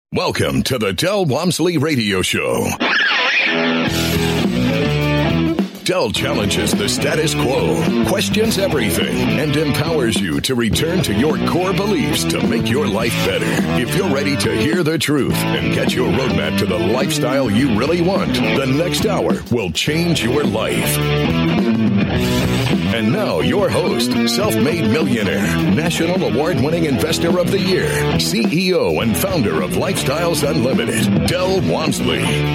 Welcome to the Del Walmsley Radio Show. Del challenges the status quo, questions everything, and empowers you to return to your core beliefs to make your life better. If you're ready to hear the truth and get your roadmap to the lifestyle you really want, the next hour will change your life. And now, your host, self-made millionaire, national award-winning investor of the year, CEO and founder of Lifestyles Unlimited, Del Walmsley.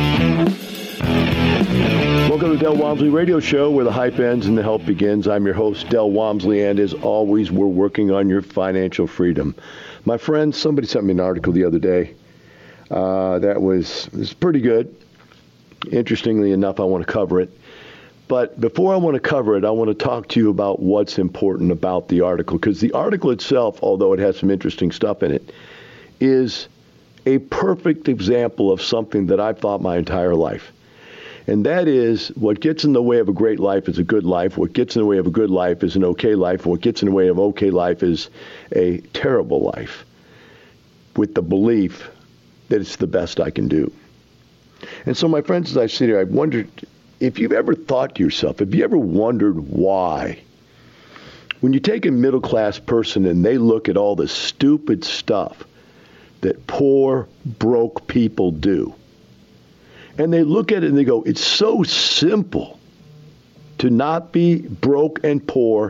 Welcome to the Del Walmsley Radio Show, where the hype ends and the help begins. I'm your host, Del Walmsley, and as always, we're working on your financial freedom. My friends, somebody sent me an article the other day that was pretty good. Interestingly enough, I want to cover it. But before I want to cover it, I want to talk to you about what's important about the article, because the article itself, although it has some interesting stuff in it, is a perfect example of something that I've thought my entire life. And that is, what gets in the way of a great life is a good life. What gets in the way of a good life is an okay life. And what gets in the way of okay life is a terrible life, with the belief that it's the best I can do. And so, my friends, as I sit here, I've wondered if you've ever thought to yourself, have you ever wondered why? When you take a middle-class person and they look at all the stupid stuff that poor, broke people do, and they look at it and they go, it's so simple to not be broke and poor,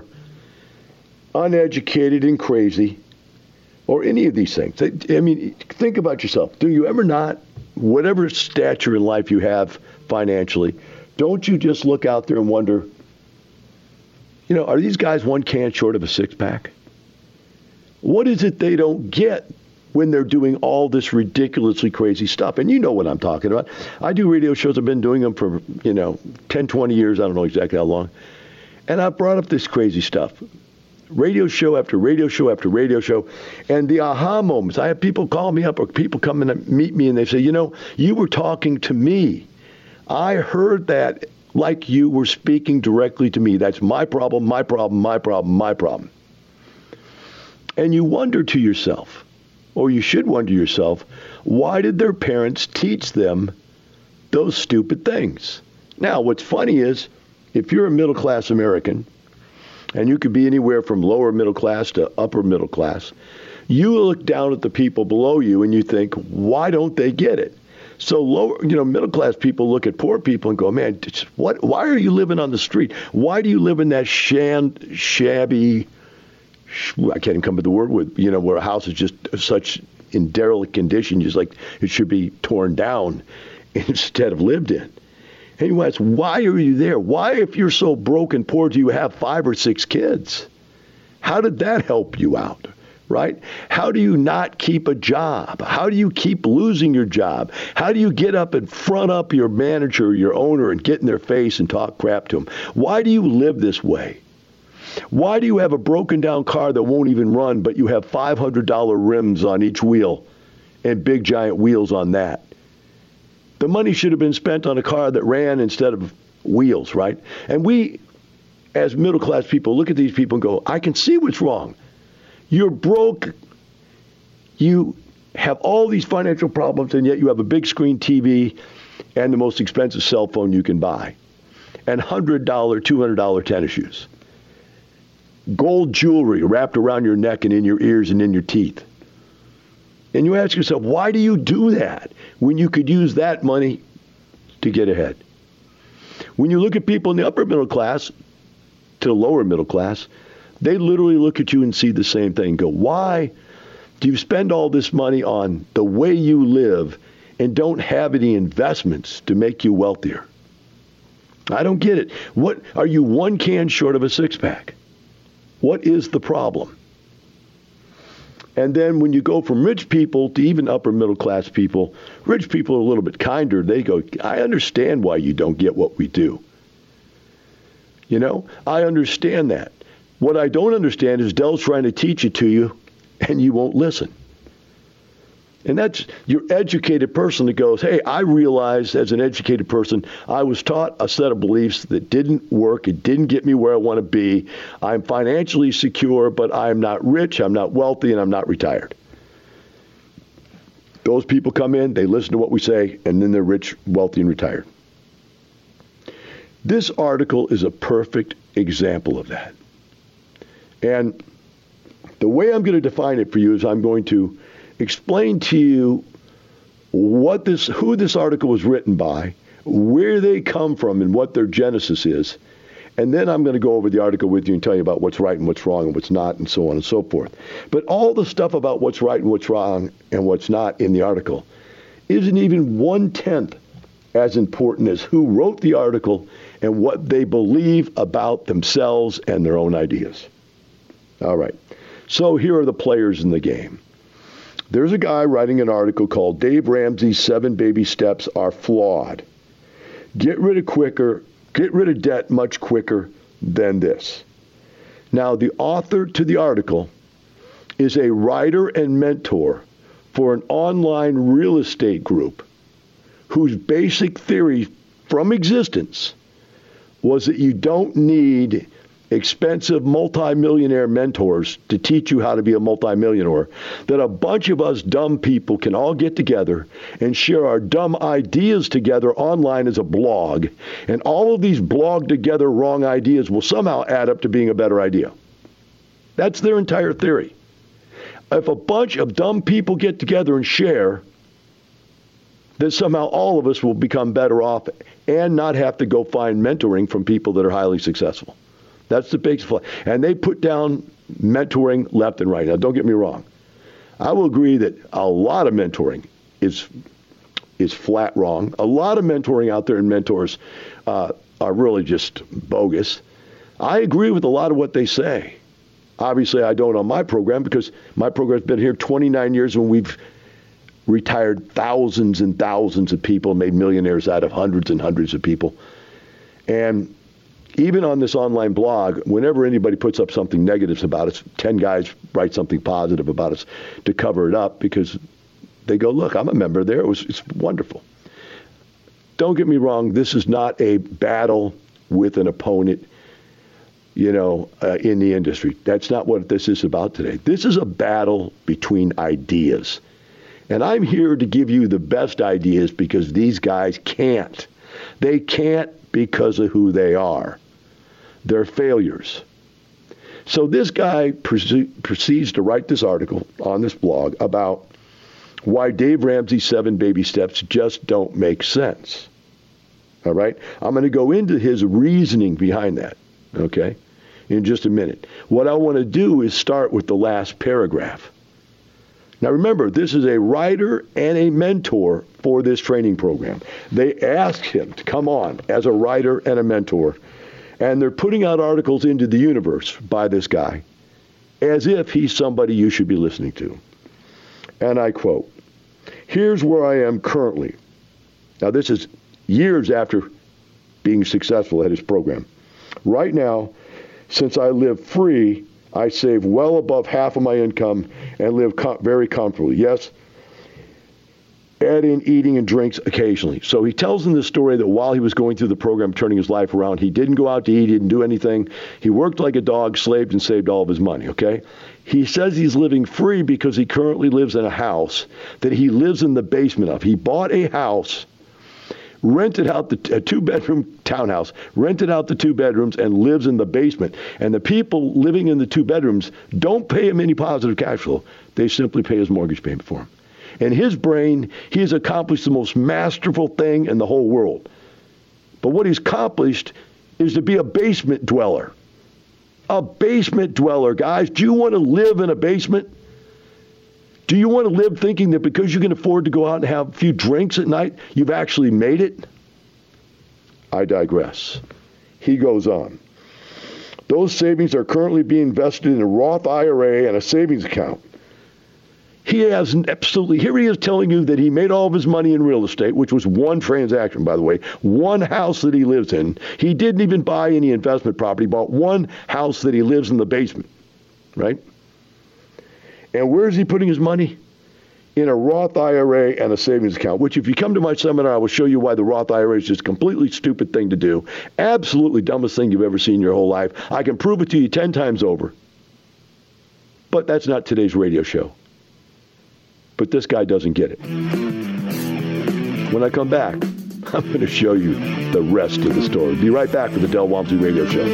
uneducated and crazy, or any of these things. I mean, think about yourself. Do you ever not, whatever stature in life you have financially, don't you just look out there and wonder, are these guys one can short of a six-pack? What is it they don't get when they're doing all this ridiculously crazy stuff? And you know what I'm talking about. I do radio shows. I've been doing them for, 10, 20 years. I don't know exactly how long. And I brought up this crazy stuff. Radio show after radio show after radio show. And the aha moments. I have people call me up or people come in and meet me and they say, you were talking to me. I heard that like you were speaking directly to me. That's my problem, my problem, my problem, my problem. And you wonder to yourself, or you should wonder to yourself, why did their parents teach them those stupid things? Now, what's funny is, if you're a middle-class American, and you could be anywhere from lower middle class to upper middle class, you look down at the people below you and you think, why don't they get it? So lower, middle-class people look at poor people and go, man, why are you living on the street? Why do you live in that shabby, I can't even come up with the word, where a house is just such in derelict condition, just like it should be torn down instead of lived in. And you ask, why are you there? Why, if you're so broke and poor, do you have 5 or 6 kids? How did that help you out? Right? How do you not keep a job? How do you keep losing your job? How do you get up and front up your manager, your owner, and get in their face and talk crap to them? Why do you live this way? Why do you have a broken down car that won't even run, but you have $500 rims on each wheel and big giant wheels on that? The money should have been spent on a car that ran instead of wheels, right? And we, as middle class people, look at these people and go, I can see what's wrong. You're broke, you have all these financial problems, and yet you have a big screen TV and the most expensive cell phone you can buy, and $100, $200 tennis shoes, gold jewelry wrapped around your neck and in your ears and in your teeth. And you ask yourself, why do you do that when you could use that money to get ahead? When you look at people in the upper middle class to the lower middle class, they literally look at you and see the same thing and go, why do you spend all this money on the way you live and don't have any investments to make you wealthier? I don't get it. What are you one can short of a six-pack? What is the problem? And then when you go from rich people to even upper middle class people, rich people are a little bit kinder. They go, I understand why you don't get what we do. I understand that. What I don't understand is Del's trying to teach it to you, and you won't listen. And that's your educated person that goes, hey, I realized as an educated person, I was taught a set of beliefs that didn't work. It didn't get me where I want to be. I'm financially secure, but I'm not rich, I'm not wealthy, and I'm not retired. Those people come in, they listen to what we say, and then they're rich, wealthy, and retired. This article is a perfect example of that. And the way I'm going to define it for you is I'm going to explain to you who this article was written by, where they come from, and what their genesis is. And then I'm going to go over the article with you and tell you about what's right and what's wrong and what's not and so on and so forth. But all the stuff about what's right and what's wrong and what's not in the article isn't even 1/10 as important as who wrote the article and what they believe about themselves and their own ideas. All right. So here are the players in the game. There's a guy writing an article called Dave Ramsey's 7 Baby Steps Are Flawed. Get rid of debt much quicker than this. Now, the author to the article is a writer and mentor for an online real estate group whose basic theory from existence was that you don't need expensive multimillionaire mentors to teach you how to be a multimillionaire, that a bunch of us dumb people can all get together and share our dumb ideas together online as a blog, and all of these blog together wrong ideas will somehow add up to being a better idea. That's their entire theory. If a bunch of dumb people get together and share, then somehow all of us will become better off and not have to go find mentoring from people that are highly successful. That's the big flaw. And they put down mentoring left and right. Now, don't get me wrong. I will agree that a lot of mentoring is flat wrong. A lot of mentoring out there and mentors are really just bogus. I agree with a lot of what they say. Obviously, I don't on my program because my program's been here 29 years when we've retired thousands and thousands of people, made millionaires out of hundreds and hundreds of people. And even on this online blog, whenever anybody puts up something negative about us, 10 guys write something positive about us to cover it up because they go, look, I'm a member there. It's wonderful. Don't get me wrong. This is not a battle with an opponent, in the industry. That's not what this is about today. This is a battle between ideas. And I'm here to give you the best ideas because these guys can't. They can't because of who they are. They're failures. So this guy proceeds to write this article on this blog about why Dave Ramsey's 7 baby steps just don't make sense. All right? I'm going to go into his reasoning behind that, okay, in just a minute. What I want to do is start with the last paragraph. Now remember, this is a writer and a mentor for this training program. They asked him to come on as a writer and a mentor, and they're putting out articles into the universe by this guy as if he's somebody you should be listening to. And I quote, "Here's where I am currently." Now this is years after being successful at his program. "Right now, since I live free, I save well above half of my income and live very comfortably. Yes, add in eating and drinks occasionally." So he tells them the story that while he was going through the program, turning his life around, he didn't go out to eat, he didn't do anything. He worked like a dog, slaved, and saved all of his money, okay? He says he's living free because he currently lives in a house that he lives in the basement of. He bought a house, rented out a 2-bedroom townhouse, rented out the 2 bedrooms, and lives in the basement. And the people living in the 2 bedrooms don't pay him any positive cash flow. They simply pay his mortgage payment for him. In his brain, he has accomplished the most masterful thing in the whole world. But what he's accomplished is to be a basement dweller. A basement dweller, guys. Do you want to live in a basement? Do you want to live thinking that because you can afford to go out and have a few drinks at night, you've actually made it? I digress. He goes on. "Those savings are currently being invested in a Roth IRA and a savings account. He has absolutely, here he is telling you that he made all of his money in real estate, which was one transaction, by the way, one house that he lives in. He didn't even buy any investment property, bought one house that he lives in the basement, right? And where is he putting his money? In a Roth IRA and a savings account, which if you come to my seminar, I will show you why the Roth IRA is just a completely stupid thing to do. Absolutely dumbest thing you've ever seen in your whole life. I can prove it to you 10 times over. But that's not today's radio show. But this guy doesn't get it. When I come back, I'm going to show you the rest of the story. Be right back with the Del Walmsley Radio Show.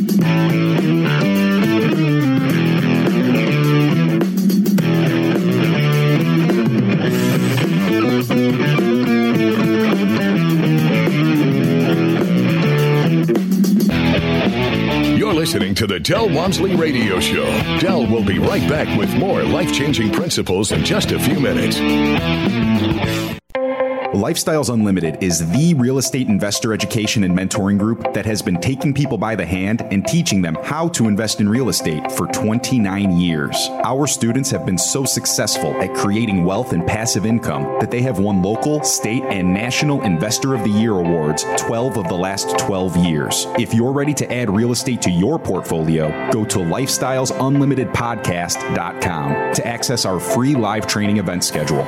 You're listening to the Del Walmsley Radio Show. Del will be right back with more life-changing principles in just a few minutes. Lifestyles Unlimited is the real estate investor education and mentoring group that has been taking people by the hand and teaching them how to invest in real estate for 29 years. Our students have been so successful at creating wealth and passive income that they have won local, state, and national Investor of the Year awards 12 of the last 12 years. If you're ready to add real estate to your portfolio, go to lifestylesunlimitedpodcast.com to access our free live training event schedule.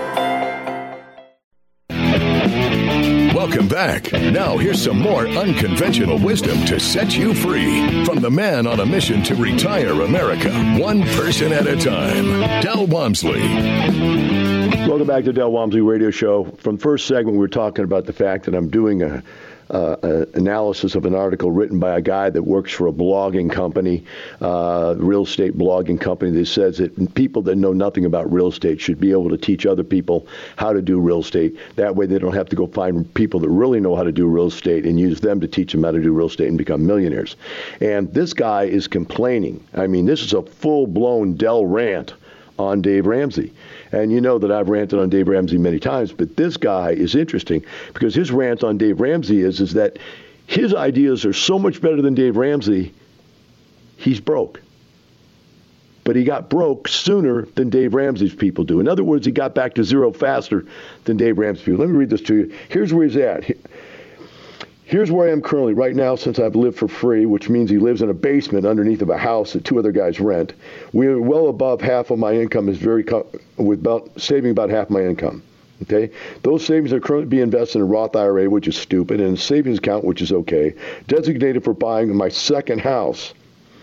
Welcome back. Now here's some more unconventional wisdom to set you free from the man on a mission to retire America, one person at a time, Del Walmsley. Welcome back to Del Walmsley Radio Show. From the first segment, we were talking about the fact that I'm doing a analysis of an article written by a guy that works for a blogging company, real estate blogging company, that says that people that know nothing about real estate should be able to teach other people how to do real estate. That way they don't have to go find people that really know how to do real estate and use them to teach them how to do real estate and become millionaires. And this guy is complaining. I mean, this is a full-blown Del rant on Dave Ramsey. And you know that I've ranted on Dave Ramsey many times, but this guy is interesting because his rant on Dave Ramsey is that his ideas are so much better than Dave Ramsey, he's broke. But he got broke sooner than Dave Ramsey's people do. In other words, he got back to zero faster than Dave Ramsey's people. Let me read this to you. Here's where he's at. Here's where I am currently, right now, since I've lived for free, which means he lives in a basement underneath of a house that two other guys rent. We're well above half of my income is saving about half my income. Okay, those savings are currently being invested in a Roth IRA, which is stupid, and a savings account, which is okay, designated for buying my second house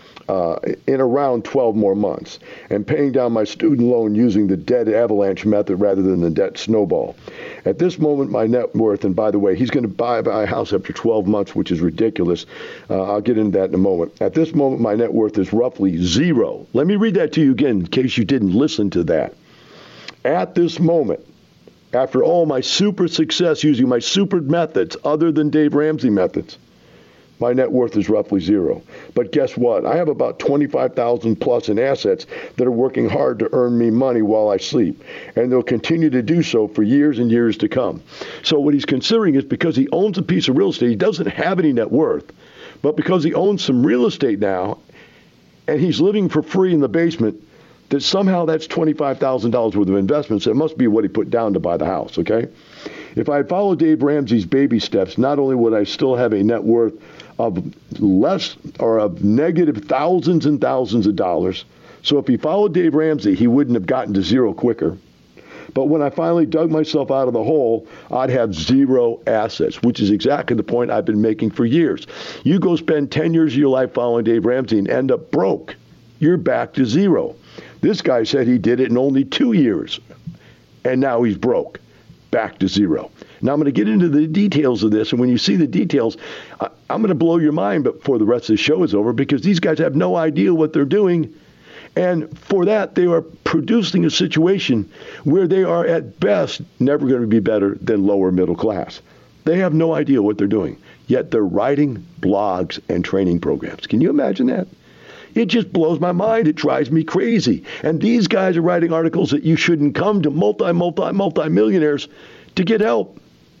in around 12 more months, and paying down my student loan using the debt avalanche method rather than the debt snowball. At this moment, my net worth, and by the way, he's going to buy a house after 12 months, which is ridiculous. I'll get into that in a moment. At this moment, my net worth is roughly zero. Let me read that to you again in case you didn't listen to that. At this moment, after all my super success using my super methods other than Dave Ramsey methods, my net worth is roughly zero. But guess what? I have about $25,000 plus in assets that are working hard to earn me money while I sleep. And they'll continue to do so for years and years to come. So what he's considering is because he owns a piece of real estate, he doesn't have any net worth. But because he owns some real estate now, and he's living for free in the basement, that somehow that's $25,000 worth of investments. It must be what he put down to buy the house, okay? If I had followed Dave Ramsey's baby steps, not only would I still have a net worth of less or of negative thousands and thousands of dollars. So if he followed Dave Ramsey, he wouldn't have gotten to zero quicker. But when I finally dug myself out of the hole, I'd have zero assets, which is exactly the point I've been making for years. You go spend 10 years of your life following Dave Ramsey and end up broke. You're back to zero. This guy said he did it in only 2 years, and now he's broke, back to zero. Now, I'm going to get into the details of this, and when you see the details, I'm going to blow your mind before the rest of the show is over, because these guys have no idea what they're doing, and for that, they are producing a situation where they are, at best, never going to be better than lower middle class. They have no idea what they're doing, yet they're writing blogs and training programs. Can you imagine that? It just blows my mind. It drives me crazy. And these guys are writing articles that you shouldn't come to multi-millionaires to get help.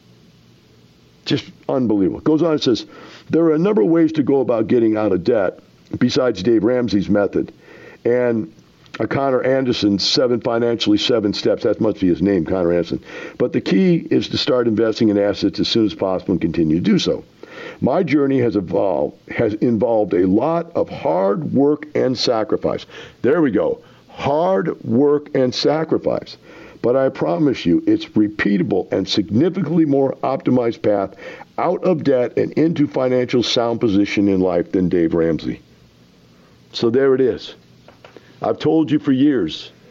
Just unbelievable. It goes on, it says, there are a number of ways to go about getting out of debt besides Dave Ramsey's method. And Connor Anderson's 7 steps, that must be his name, Connor Anderson. But the key is to start investing in assets as soon as possible and continue to do so. My journey has involved a lot of hard work and sacrifice. There we go. Hard work and sacrifice. But I promise you, it's repeatable and significantly more optimized path out of debt and into financial sound position in life than Dave Ramsey. So there it is. I've told you for years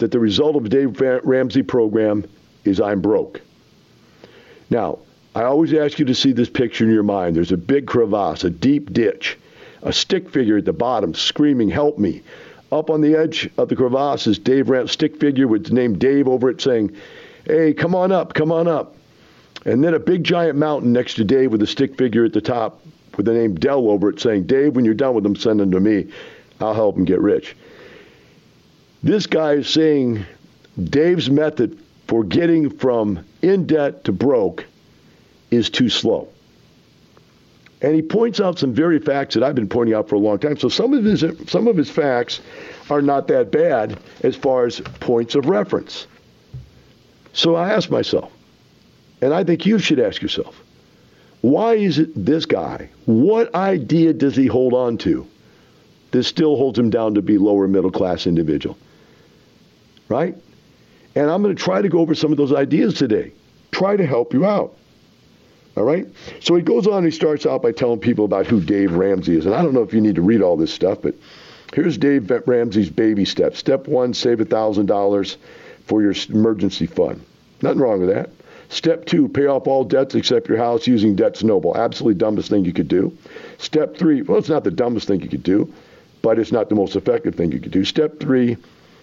that the result of the Dave Ramsey program is I'm broke. Now, I always ask you to see this picture in your mind. There's a big crevasse, a deep ditch, a stick figure at the bottom screaming, help me. Up on the edge of the crevasse is Dave Ramsey, stick figure with the name Dave over it saying, hey, come on up, come on up. And then a big giant mountain next to Dave with a stick figure at the top with the name Dell over it saying, Dave, when you're done with them, send them to me. I'll help him get rich. This guy is saying Dave's method for getting from in debt to broke is too slow. And he points out some very facts that I've been pointing out for a long time. So some of his facts are not that bad as far as points of reference. So I asked myself, and I think you should ask yourself, why is it this guy, what idea does he hold on to that still holds him down to be lower middle class individual? Right? And I'm going to try to go over some of those ideas today. Try to help you out. All right? So he goes on, he starts out by telling people about who Dave Ramsey is. And I don't know if you need to read all this stuff, but here's Dave Ramsey's baby steps. Step 1, save $1,000 for your emergency fund. Nothing wrong with that. Step 2, pay off all debts except your house using Debt Snowball. Absolutely dumbest thing you could do. Step 3, well, it's not the dumbest thing you could do, but it's not the most effective thing you could do. Step 3,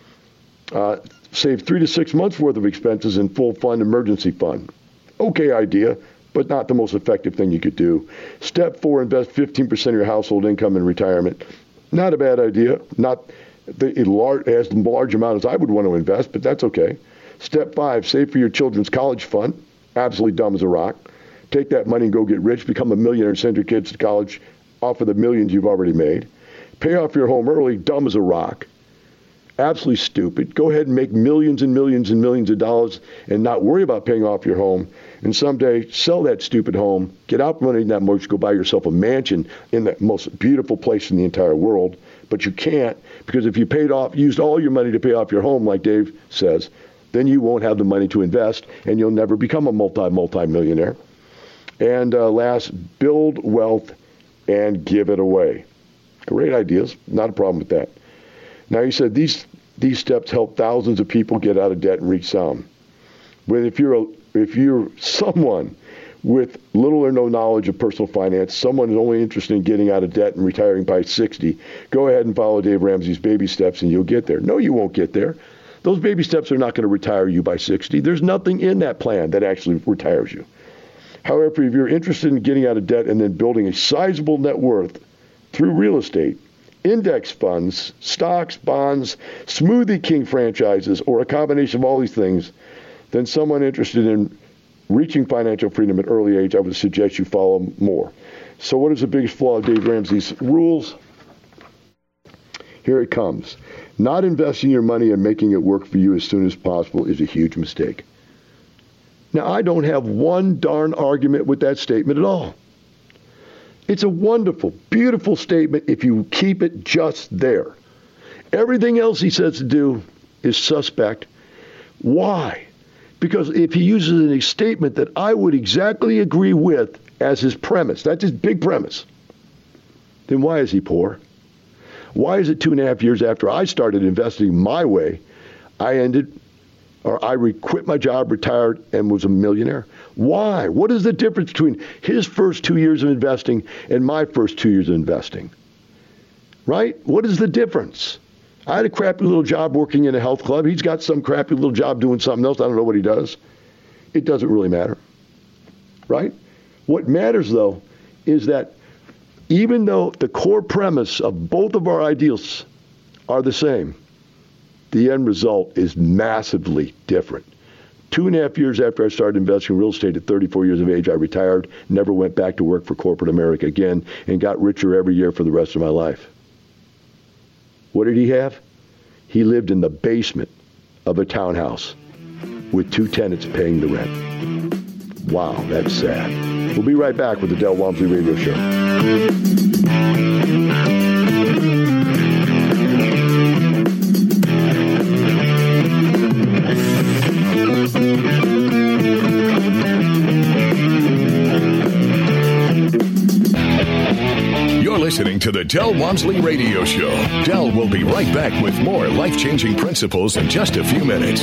save 3 to 6 months worth of expenses in full fund emergency fund. Okay idea, but not the most effective thing you could do. Step 4, invest 15% of your household income in retirement. Not a bad idea. Not as large amount as I would want to invest, but that's okay. Step 5, save for your children's college fund. Absolutely dumb as a rock. Take that money and go get rich, become a millionaire, and send your kids to college off of the millions you've already made. Pay off your home early, dumb as a rock. Absolutely stupid. Go ahead and make millions and millions and millions of dollars and not worry about paying off your home. And someday sell that stupid home, get out from underneath that mortgage, go buy yourself a mansion in the most beautiful place in the entire world. But you can't, because if you used all your money to pay off your home, like Dave says, then you won't have the money to invest and you'll never become a multi-millionaire. And last, build wealth and give it away. Great ideas. Not a problem with that. Now, he said these steps help thousands of people get out of debt and reach sound. But if you're someone with little or no knowledge of personal finance, someone who's only interested in getting out of debt and retiring by 60, go ahead and follow Dave Ramsey's baby steps and you'll get there. No, you won't get there. Those baby steps are not going to retire you by 60. There's nothing in that plan that actually retires you. However, if you're interested in getting out of debt and then building a sizable net worth through real estate, index funds, stocks, bonds, Smoothie King franchises, or a combination of all these things, then someone interested in reaching financial freedom at an early age, I would suggest you follow more. So what is the biggest flaw of Dave Ramsey's rules? Here it comes. Not investing your money and making it work for you as soon as possible is a huge mistake. Now, I don't have one darn argument with that statement at all. It's a wonderful, beautiful statement if you keep it just there. Everything else he says to do is suspect. Why? Because if he uses a statement that I would exactly agree with as his premise, that's his big premise, then why is he poor? Why is it 2.5 years after I started investing my way, I quit my job, retired, and was a millionaire? Why? What is the difference between his first 2 years of investing and my first 2 years of investing? Right? What is the difference? I had a crappy little job working in a health club. He's got some crappy little job doing something else. I don't know what he does. It doesn't really matter. Right? What matters, though, is that even though the core premise of both of our ideals are the same, the end result is massively different. 2.5 years after I started investing in real estate at 34 years of age, I retired, never went back to work for corporate America again, and got richer every year for the rest of my life. What did he have? He lived in the basement of a townhouse with 2 tenants paying the rent. Wow, that's sad. We'll be right back with the Del Walmsley Radio Show. listening to the Del Walmsley Radio Show. Del will be right back with more life-changing principles in just a few minutes.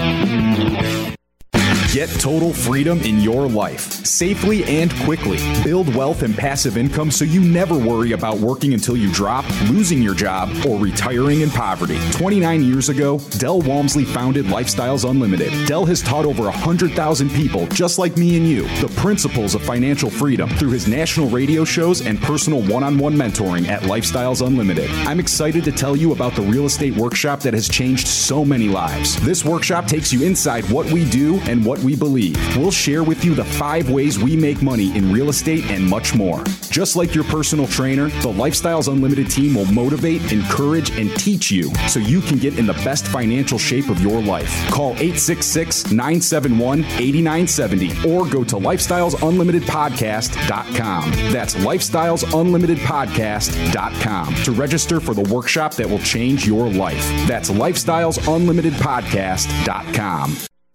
Get total freedom in your life, safely and quickly. Build wealth and passive income so you never worry about working until you drop, losing your job, or retiring in poverty. 29 years ago, Del Walmsley founded Lifestyles Unlimited. Del has taught over 100,000 people, just like me and you, the principles of financial freedom through his national radio shows and personal one-on-one mentoring at Lifestyles Unlimited. I'm excited to tell you about the real estate workshop that has changed so many lives. This workshop takes you inside what we do and what we believe. We'll share with you the 5 ways we make money in real estate and much more. Just like your personal trainer, the Lifestyles Unlimited team will motivate, encourage, and teach you so you can get in the best financial shape of your life. Call 866-971-8970 or go to lifestylesunlimitedpodcast.com. That's lifestylesunlimitedpodcast.com to register for the workshop that will change your life. That's lifestylesunlimitedpodcast.com.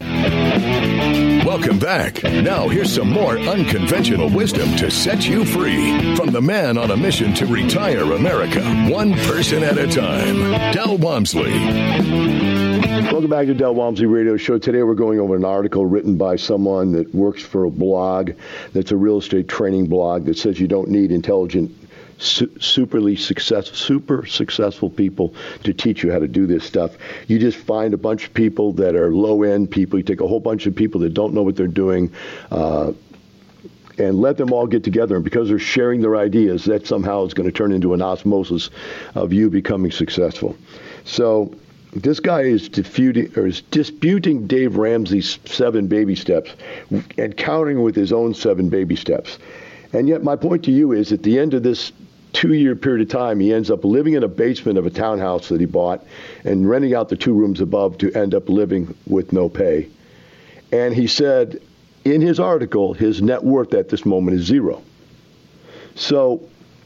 Welcome back. Now here's some more unconventional wisdom to set you free from the man on a mission to retire America, one person at a time, Del Walmsley. Welcome back to Del Walmsley Radio Show. Today we're going over an article written by someone that works for a blog that's a real estate training blog that says you don't need intelligent, super successful people to teach you how to do this stuff. You just find a bunch of people that are low-end people. You take a whole bunch of people that don't know what they're doing and let them all get together. And because they're sharing their ideas, that somehow is going to turn into an osmosis of you becoming successful. So this guy is disputing Dave Ramsey's 7 baby steps and countering with his own 7 baby steps. And yet my point to you is at the end of this 2-year period of time, he ends up living in a basement of a townhouse that he bought and renting out the 2 rooms above to end up living with no pay. And he said in his article, his net worth at this moment is 0. So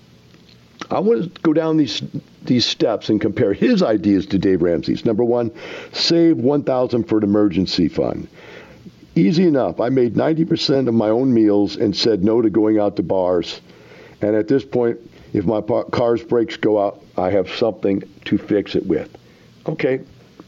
I want to go down these steps and compare his ideas to Dave Ramsey's. Number 1, save $1,000 for an emergency fund. Easy enough. I made 90% of my own meals and said no to going out to bars. And at this point, if my car's brakes go out, I have something to fix it with. Okay,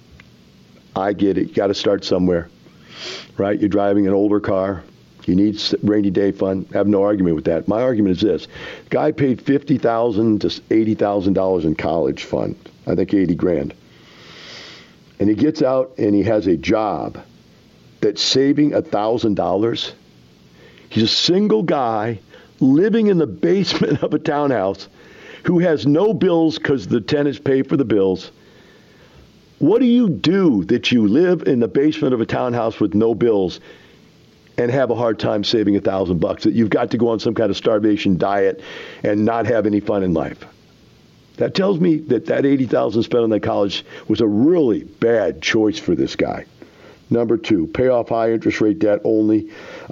I get it. You got to start somewhere, right? You're driving an older car. You need rainy day fund. I have no argument with that. My argument is this. Guy paid $50,000 to $80,000 in college fund. I think $80,000. And he gets out and he has a job that's saving $1,000. He's a single guy living in the basement of a townhouse who has no bills because the tenants pay for the bills. What do you do that you live in the basement of a townhouse with no bills and have a hard time saving $1,000 that you've got to go on some kind of starvation diet and not have any fun in life? That tells me that $80,000 spent on that college was a really bad choice for this guy. Number 2, pay off high interest rate debt only.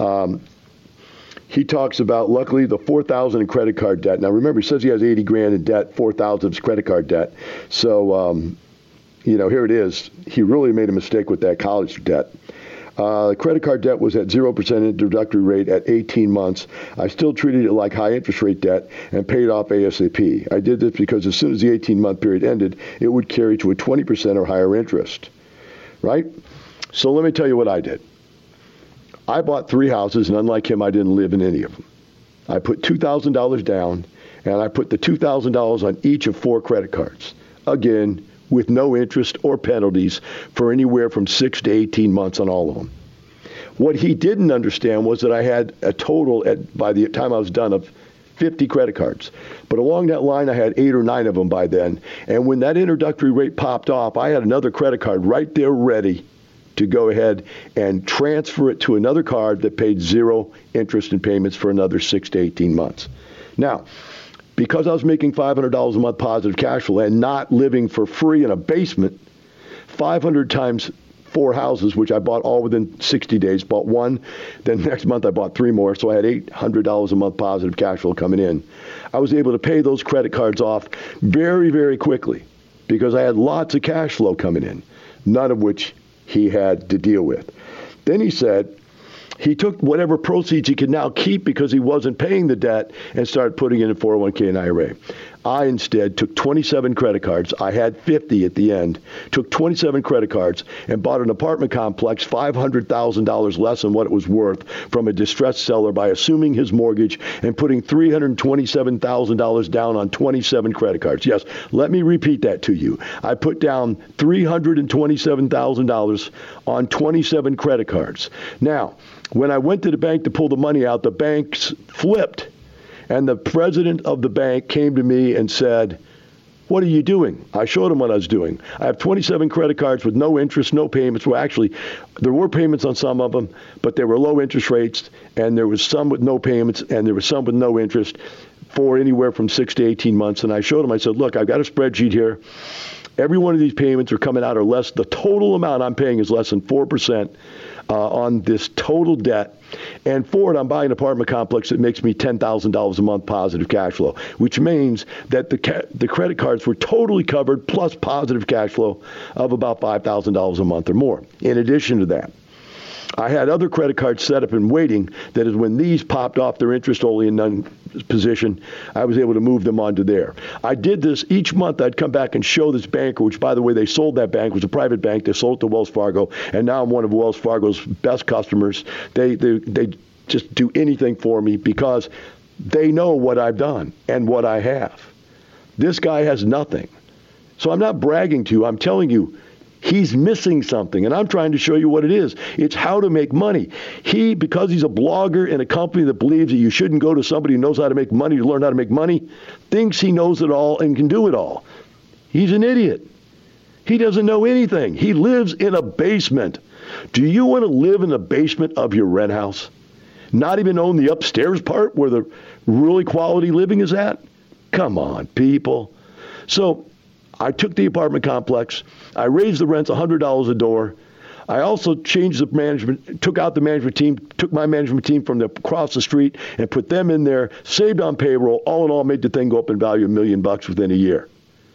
He talks about, luckily, the $4,000 in credit card debt. Now, remember, he says he has $80,000 in debt, $4,000 of his credit card debt. So, here it is. He really made a mistake with that college debt. Credit card debt was at 0% introductory rate at 18 months. I still treated it like high interest rate debt and paid off ASAP. I did this because as soon as the 18-month period ended, it would carry to a 20% or higher interest, right? So let me tell you what I did. I bought 3 houses, and unlike him, I didn't live in any of them. I put $2,000 down, and I put the $2,000 on each of 4 credit cards. Again, with no interest or penalties for anywhere from 6 to 18 months on all of them. What he didn't understand was that I had a total, by the time I was done, of 50 credit cards. But along that line, I had 8 or 9 of them by then. And when that introductory rate popped off, I had another credit card right there ready to go ahead and transfer it to another card that paid 0 interest and payments for another 6 to 18 months. Now, because I was making $500 a month positive cash flow and not living for free in a basement, 500 times 4 houses, which I bought all within 60 days, bought 1, then next month I bought 3 more, so I had $800 a month positive cash flow coming in. I was able to pay those credit cards off very, very quickly because I had lots of cash flow coming in, none of which he had to deal with. Then he said, He took whatever proceeds he could now keep because he wasn't paying the debt and started putting it in 401k and IRA. I instead took 27 credit cards. I had 50 at the end. Took 27 credit cards and bought an apartment complex $500,000 less than what it was worth from a distressed seller by assuming his mortgage and putting $327,000 down on 27 credit cards. Yes, let me repeat that to you. I put down $327,000 on 27 credit cards. Now, when I went to the bank to pull the money out, the banks flipped. And the president of the bank came to me and said, "What are you doing?" I showed him what I was doing. I have 27 credit cards with no interest, no payments. Well, actually, there were payments on some of them, but they were low interest rates, and there was some with no payments, and there was some with no interest for anywhere from 6 to 18 months. And I showed him, I said, "Look, I've got a spreadsheet here. Every one of these payments are coming out or less. The total amount I'm paying is less than 4% on this total debt. And for it, I'm buying an apartment complex that makes me $10,000 a month positive cash flow, which means that the credit cards were totally covered plus positive cash flow of about $5,000 a month or more. In addition to that, I had other credit cards set up and waiting. That is, when these popped off their interest only in none position, I was able to move them onto there. I did this each month. I'd come back and show this banker, which, by the way, they sold that bank. It was a private bank. They sold it to Wells Fargo, and now I'm one of Wells Fargo's best customers. They just do anything for me because they know what I've done and what I have. This guy has nothing. So I'm not bragging to you. I'm telling you, he's missing something, and I'm trying to show you what it is. It's how to make money. He, because he's a blogger in a company that believes that you shouldn't go to somebody who knows how to make money to learn how to make money, thinks he knows it all and can do it all. He's an idiot. He doesn't know anything. He lives in a basement. Do you want to live in the basement of your rent house? Not even own the upstairs part where the really quality living is at? Come on, people. So I took the apartment complex. I raised the rents $100 a door. I also changed the management, took out the management team, took my management team from across the street and put them in there, saved on payroll. All in all, made the thing go up in value $1 million within a year.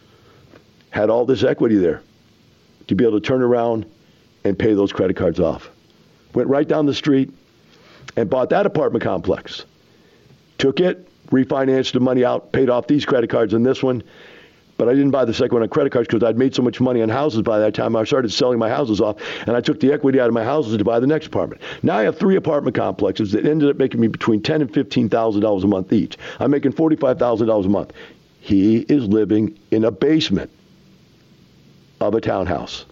Had all this equity there to be able to turn around and pay those credit cards off. Went right down the street and bought that apartment complex. Took it, refinanced the money out, paid off these credit cards and this one. But I didn't buy the second one on credit cards because I'd made so much money on houses by that time. I started selling my houses off, and I took the equity out of my houses to buy the next apartment. Now I have 3 apartment complexes that ended up making me between $10,000 and $15,000 a month each. I'm making $45,000 a month. He is living in a basement of a townhouse.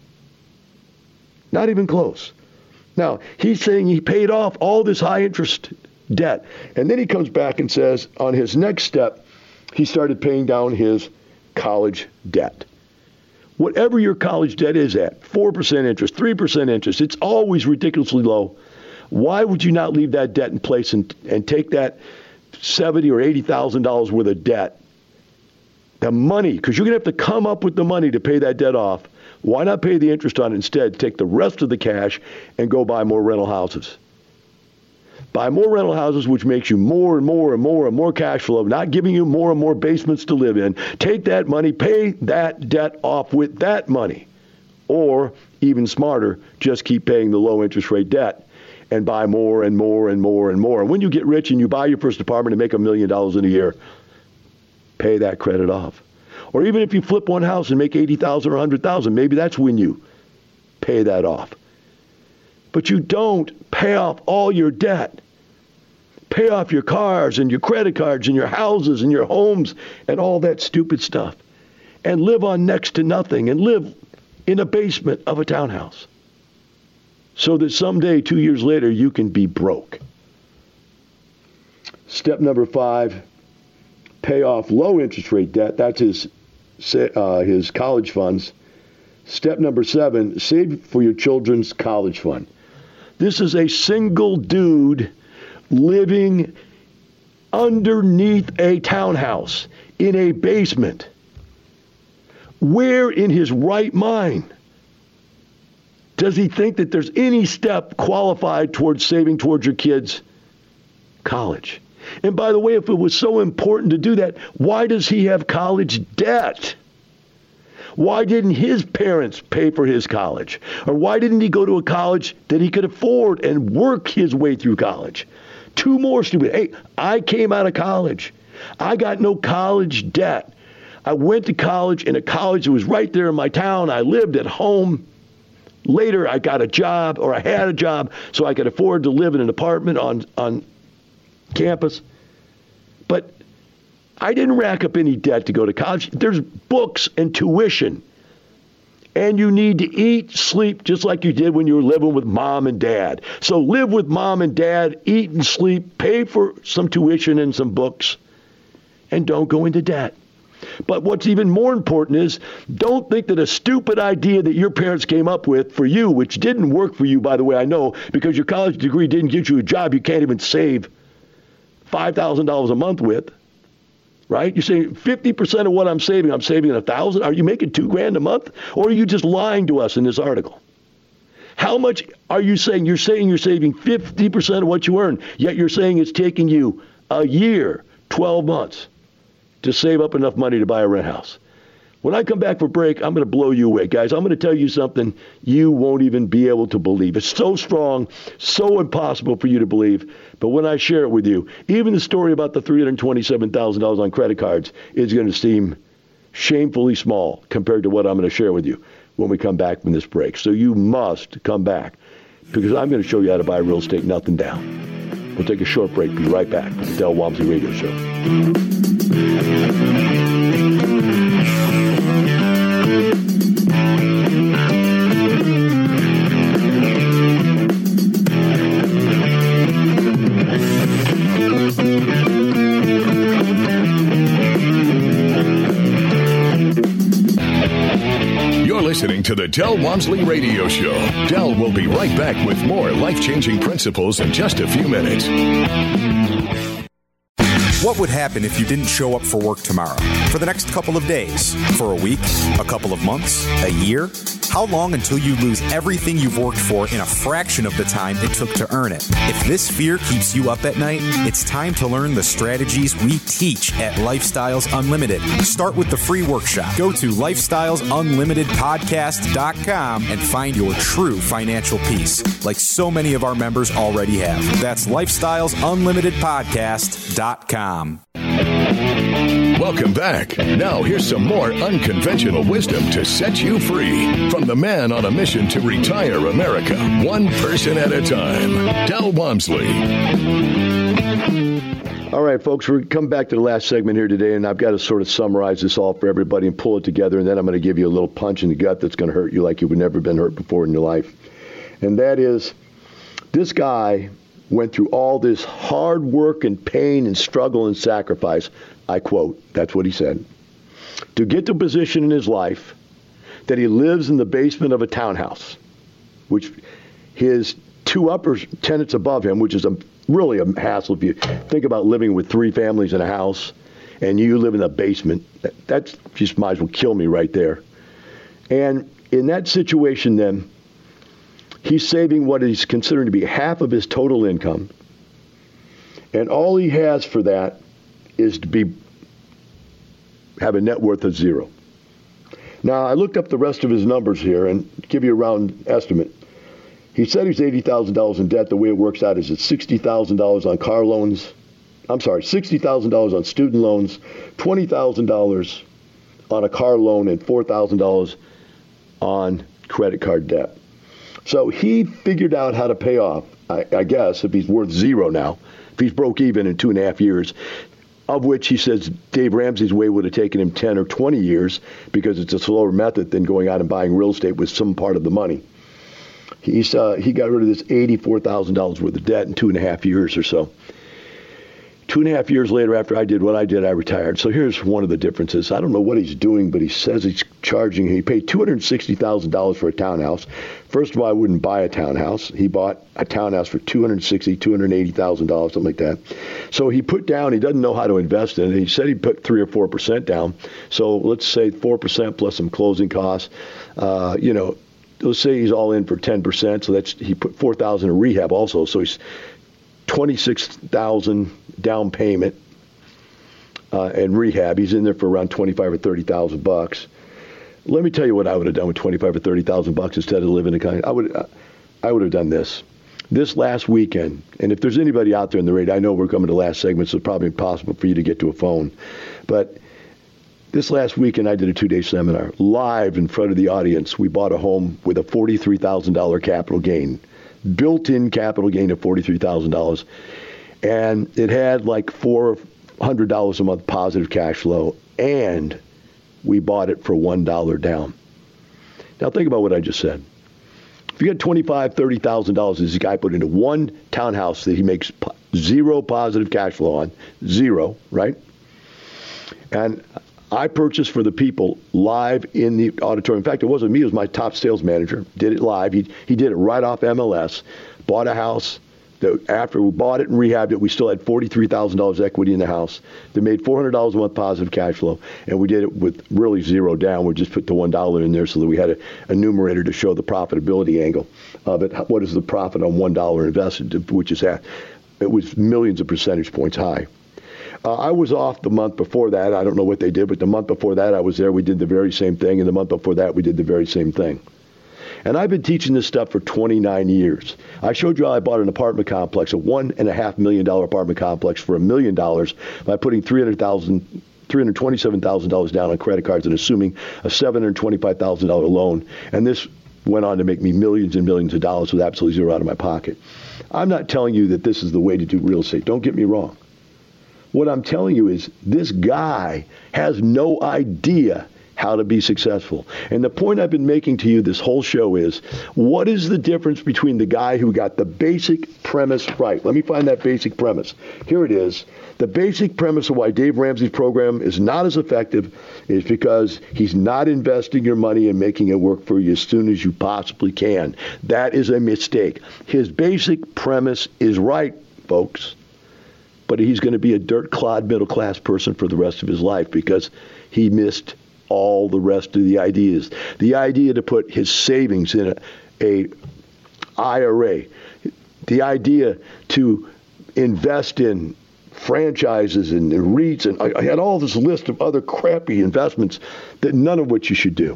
Not even close. Now, he's saying he paid off all this high-interest debt, and then he comes back and says on his next step, he started paying down his college debt. Whatever your college debt is at, 4% interest, 3% interest, it's always ridiculously low. Why would you not leave that debt in place and take that $70,000 or $80,000 worth of debt, the money, because you're going to have to come up with the money to pay that debt off. Why not pay the interest on it instead? Take the rest of the cash and go buy more rental houses. Buy more rental houses, which makes you more and more and more and more cash flow, not giving you more and more basements to live in. Take that money, pay that debt off with that money. Or, even smarter, just keep paying the low interest rate debt and buy more and more and more and more. And when you get rich and you buy your first apartment and make $1 million in a year, pay that credit off. Or even if you flip one house and make $80,000 or $100,000, maybe that's when you pay that off. But you don't pay off all your debt. Pay off your cars and your credit cards and your houses and your homes and all that stupid stuff. And live on next to nothing and live in a basement of a townhouse. So that someday, 2 years later, you can be broke. Step number 5, pay off low interest rate debt. That's his college funds. Step number 7, save for your children's college fund. This is a single dude living underneath a townhouse in a basement. Where in his right mind does he think that there's any step qualified towards saving towards your kids' college? And by the way, if it was so important to do that, why does he have college debt? Why didn't his parents pay for his college? Or why didn't he go to a college that he could afford and work his way through college? Two more stupid. Hey, I came out of college. I got no college debt. I went to college in a college that was right there in my town. I lived at home. Later, I got a job, or I had a job, so I could afford to live in an apartment on campus. But I didn't rack up any debt to go to college. There's books and tuition. And you need to eat, sleep, just like you did when you were living with mom and dad. So live with mom and dad, eat and sleep, pay for some tuition and some books, and don't go into debt. But what's even more important is don't think that a stupid idea that your parents came up with for you, which didn't work for you, by the way, I know, because your college degree didn't get you a job you can't even save $5,000 a month with, right? You're saying 50% of what I'm saving $1,000. Are you making $2,000 a month? Or are you just lying to us in this article? How much are you saying? You're saying you're saving 50% of what you earn, yet you're saying it's taking you a year, 12 months. To save up enough money to buy a rent house. When I come back for break, I'm going to blow you away. Guys, I'm going to tell you something you won't even be able to believe. It's so strong, so impossible for you to believe. But when I share it with you, even the story about the $327,000 on credit cards is going to seem shamefully small compared to what I'm going to share with you when we come back from this break. So you must come back because I'm going to show you how to buy real estate, nothing down. We'll take a short break. Be right back with the Del Walmsley Radio Show. You're listening to the Del Walmsley Radio Show. Del will be right back with more life-changing principles in just a few minutes. What would happen if you didn't show up for work tomorrow? For the next couple of days? For a week? A couple of months? A year? How long until you lose everything you've worked for in a fraction of the time it took to earn it? If this fear keeps you up at night, it's time to learn the strategies we teach at Lifestyles Unlimited. Start with the free workshop. Go to lifestylesunlimitedpodcast.com and find your true financial peace, like so many of our members already have. That's lifestylesunlimitedpodcast.com. Welcome back. Now here's some more unconventional wisdom to set you free from the man on a mission to retire America, one person at a time, Del Walmsley. All right, folks, we're coming back to the last segment here today, and I've got to sort of summarize this all for everybody and pull it together, and then I'm going to give you a little punch in the gut that's going to hurt you like you've never been hurt before in your life. And that is, this guy went through all this hard work and pain and struggle and sacrifice, I quote, that's what he said, to get to a position in his life that he lives in the basement of a townhouse, which his two upper tenants above him, which is really a hassle if you think about living with three families in a house and you live in the basement. That just might as well kill me right there. And in that situation then, he's saving what he's considering to be half of his total income. And all he has for that is to have a net worth of zero. Now, I looked up the rest of his numbers here and give you a round estimate. He said he's $80,000 in debt. The way it works out is it's $60,000 on car loans. I'm sorry, $60,000 on student loans, $20,000 on a car loan, and $4,000 on credit card debt. So he figured out how to pay off, I guess, if he's worth zero now, if he's broke even in 2.5 years, of which he says Dave Ramsey's way would have taken him 10 or 20 years because it's a slower method than going out and buying real estate with some part of the money. He got rid of this $84,000 worth of debt in 2.5 years or so. 2.5 years later, after I did what I did, I retired. So here's one of the differences. I don't know what he's doing, but he says he's charging. He paid $260,000 for a townhouse. First of all, I wouldn't buy a townhouse. He bought a townhouse for $260,000, $280,000, something like that. So he put down, he doesn't know how to invest in it. He said he put 3 or 4% down. So let's say 4% plus some closing costs. Let's say he's all in for 10%. So he put $4,000 in rehab also. So he's $26,000 down payment and rehab. He's in there for around $25,000 or $30,000. Let me tell you what I would have done with $25,000 or $30,000 instead of living in kind. I would have done this. This last weekend, and if there's anybody out there in the radio, I know we're coming to the last segment, so it's probably impossible for you to get to a phone. But this last weekend, I did a 2-day seminar live in front of the audience. We bought a home with a $43,000 capital gain, built-in capital gain of $43,000. And it had like $400 a month positive cash flow, and we bought it for $1 down. Now think about what I just said. If you get $25,000, $30,000, this guy put into one townhouse that he makes zero positive cash flow on, zero, right? And I purchased for the people live in the auditorium. In fact, it wasn't me, it was my top sales manager. Did it live. He did it right off MLS, bought a house. After we bought it and rehabbed it, we still had $43,000 equity in the house. They made $400 a month positive cash flow, and we did it with really zero down. We just put the $1 in there so that we had a numerator to show the profitability angle of it. What is the profit on $1 invested, which is it was millions of percentage points high. I was off the month before that. I don't know what they did, but the month before that I was there. We did the very same thing, and the month before that we did the very same thing. And I've been teaching this stuff for 29 years. I showed you how I bought an apartment complex, a $1.5 million apartment complex for $1 million by putting $327,000 down on credit cards and assuming a $725,000 loan. And this went on to make me millions and millions of dollars with absolutely zero out of my pocket. I'm not telling you that this is the way to do real estate. Don't get me wrong. What I'm telling you is this guy has no idea how to be successful. And the point I've been making to you this whole show is, what is the difference between the guy who got the basic premise right? Let me find that basic premise. Here it is. The basic premise of why Dave Ramsey's program is not as effective is because he's not investing your money and making it work for you as soon as you possibly can. That is a mistake. His basic premise is right, folks. But he's going to be a dirt clod middle class person for the rest of his life because he missed all the rest of the ideas. The idea to put his savings in a IRA, the idea to invest in franchises and REITs, and I had all this list of other crappy investments that none of which you should do.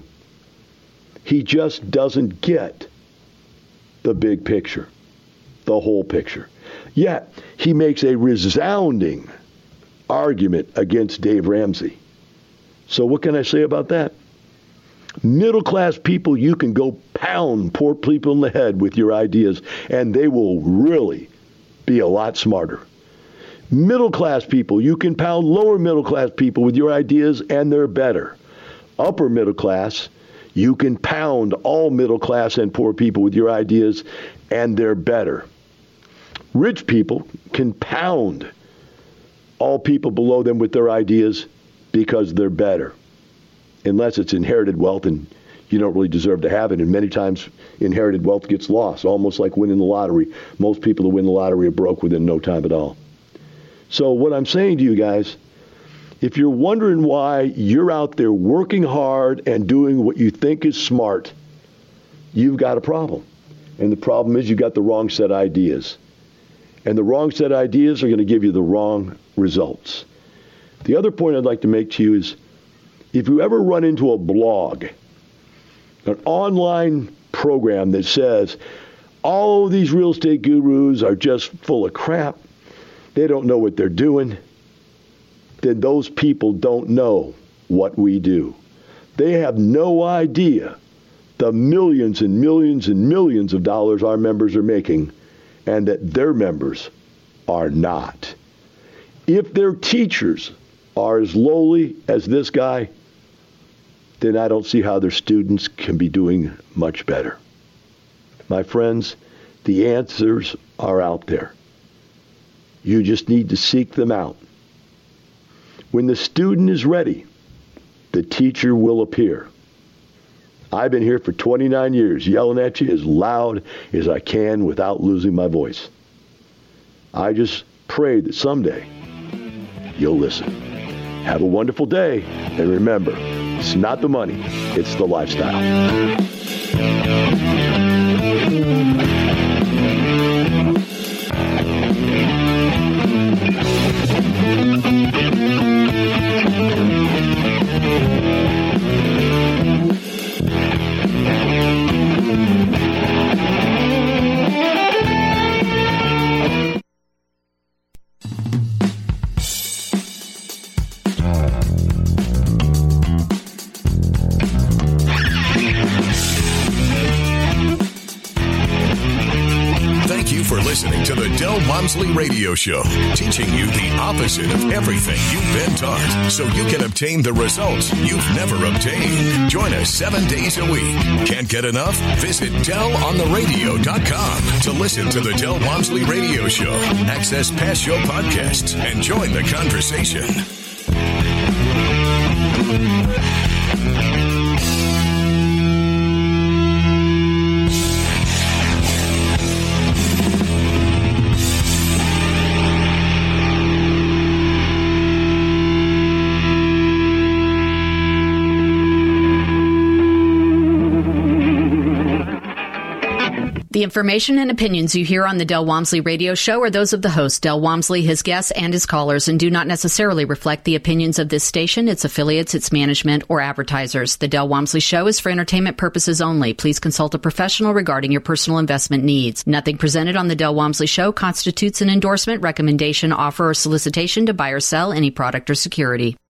He just doesn't get the big picture, the whole picture. Yet he makes a resounding argument against Dave Ramsey. So what can I say about that? Middle-class people, you can go pound poor people in the head with your ideas, and they will really be a lot smarter. Middle-class people, you can pound lower middle-class people with your ideas, and they're better. Upper middle class, you can pound all middle-class and poor people with your ideas, and they're better. Rich people can pound all people below them with their ideas because they're better, unless it's inherited wealth and you don't really deserve to have it. And many times inherited wealth gets lost, almost like winning the lottery. Most people who win the lottery are broke within no time at all. So what I'm saying to you guys, if you're wondering why you're out there working hard and doing what you think is smart, you've got a problem. And the problem is you've got the wrong set of ideas. And the wrong set of ideas are going to give you the wrong results. The other point I'd like to make to you is, if you ever run into a blog, an online program that says, all these real estate gurus are just full of crap, they don't know what they're doing, then those people don't know what we do. They have no idea the millions and millions and millions of dollars our members are making, and that their members are not. If their teachers are as lowly as this guy, then I don't see how their students can be doing much better. My friends, the answers are out there. You just need to seek them out. When the student is ready, the teacher will appear. I've been here for 29 years, yelling at you as loud as I can without losing my voice. I just pray that someday you'll listen. Have a wonderful day, and remember, it's not the money, it's the lifestyle. Walmsley Radio Show, teaching you the opposite of everything you've been taught so you can obtain the results you've never obtained. Join us 7 days a week. Can't get enough? Visit DellOnTheRadio.com to listen to the Del Walmsley Radio Show, access past show podcasts, and join the conversation. The information and opinions you hear on the Del Walmsley Radio Show are those of the host, Del Walmsley, his guests, and his callers, and do not necessarily reflect the opinions of this station, its affiliates, its management, or advertisers. The Del Walmsley Show is for entertainment purposes only. Please consult a professional regarding your personal investment needs. Nothing presented on the Del Walmsley Show constitutes an endorsement, recommendation, offer, or solicitation to buy or sell any product or security.